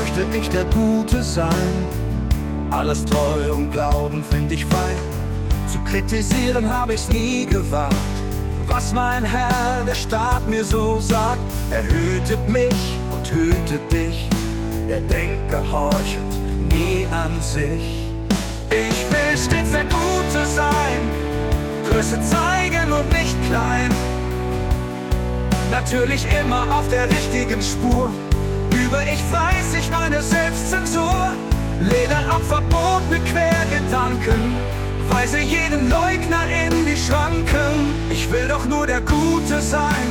möchte ich der Gute sein. Alles Treu und Glauben find ich fein. Zu kritisieren hab ich's nie gewagt. Was mein Herr, der Staat, mir so sagt: Er hütet mich und hütet dich. Er denkt, gehorchet nie an sich. Ich will stets der Gute sein, Größe zeigen und nicht klein. Natürlich immer auf der richtigen Spur. Übe ich fleißig meine Selbstzensur. Lehne ab verbotene Quergedanken. Weise jeden Leugner in die Schranken. Ich will doch nur der Gute sein.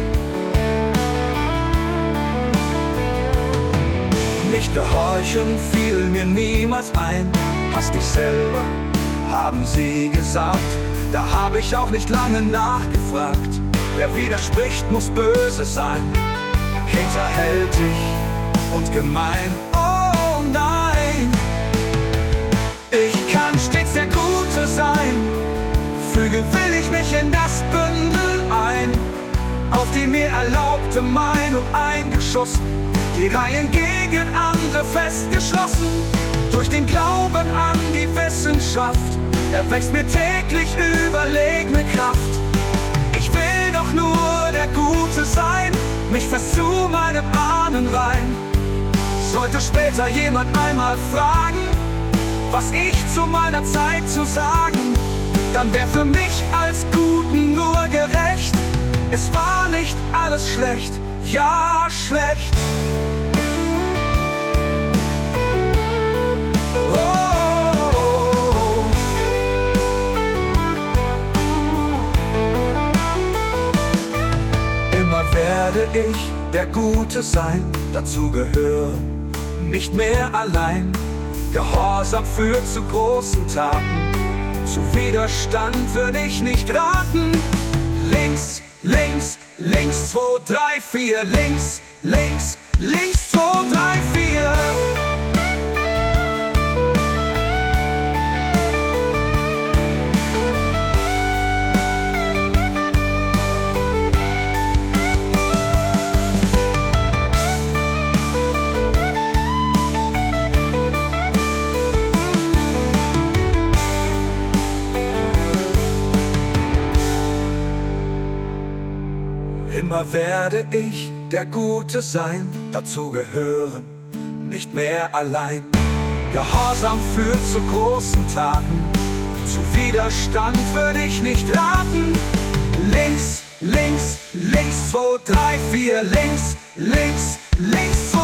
Nicht gehorchen fiel mir niemals ein. Hass dich selber, haben sie gesagt. Da hab ich auch nicht lange nachgefragt. Wer widerspricht, muss böse sein, hinterhältig und gemein. Oh nein, ich kann stets der Gute sein. Füge will ich mich in das Bündel ein. Auf die mir erlaubte Meinung eingeschossen, die Reihen gegen andere festgeschlossen. Durch den Glauben an die Wissenschaft erwächst mir täglich überlegene Kraft. Ich will doch nur der Gute sein, mich fest zu meinem Ahnen rein. Sollte später jemand einmal fragen, was ich zu meiner Zeit zu sagen, dann wär für mich als Guten nur gerecht: Es war nicht alles schlecht, ja schlecht. Werde ich der Gute sein, dazu gehören, nicht mehr allein. Gehorsam führt zu großen Taten, zu Widerstand würde ich nicht raten. Links, links, links, 2, 3, 4, links, links, links, 2, 3, 4. Immer werde ich der Gute sein, dazu gehören, nicht mehr allein. Gehorsam führt zu großen Taten, zu Widerstand würde ich nicht raten. Links, links, links, 2, 3, 4, links, links, links, 2,